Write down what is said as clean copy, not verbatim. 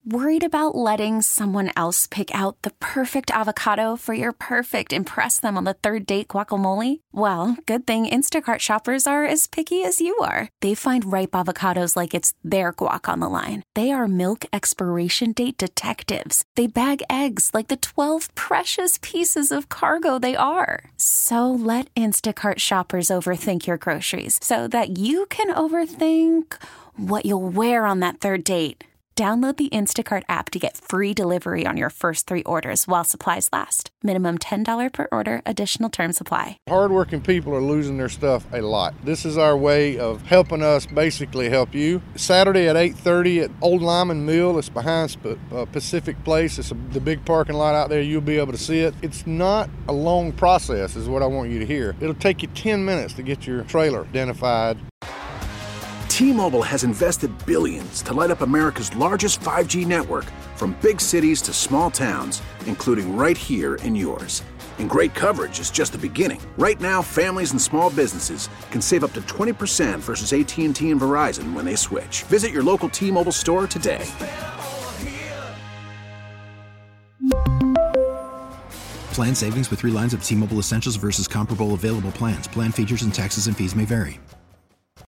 Worried about letting someone else pick out the perfect avocado for your perfect impress them on the third date guacamole? Well, good thing Instacart shoppers are as picky as you are. They find ripe avocados like it's their guac on the line. They are milk expiration date detectives. They bag eggs like the 12 precious pieces of cargo they are. So let Instacart shoppers overthink your groceries so that you can overthink what you'll wear on that third date. Download the Instacart app to get free delivery on your first 3 orders while supplies last. Minimum $10 per order. Additional terms apply. Hardworking people are losing their stuff a lot. This is our way of helping us basically help you. Saturday at 8:30 at Old Lyman Mill. It's behind Pacific Place. It's the big parking lot out there. You'll be able to see it. It's not a long process is what I want you to hear. It'll take you 10 minutes to get your trailer identified. T-Mobile has invested billions to light up America's largest 5G network, from big cities to small towns, including right here in yours. And great coverage is just the beginning. Right now, families and small businesses can save up to 20% versus AT&T and Verizon when they switch. Visit your local T-Mobile store today. Plan savings with 3 lines of T-Mobile Essentials versus comparable available plans. Plan features and taxes and fees may vary.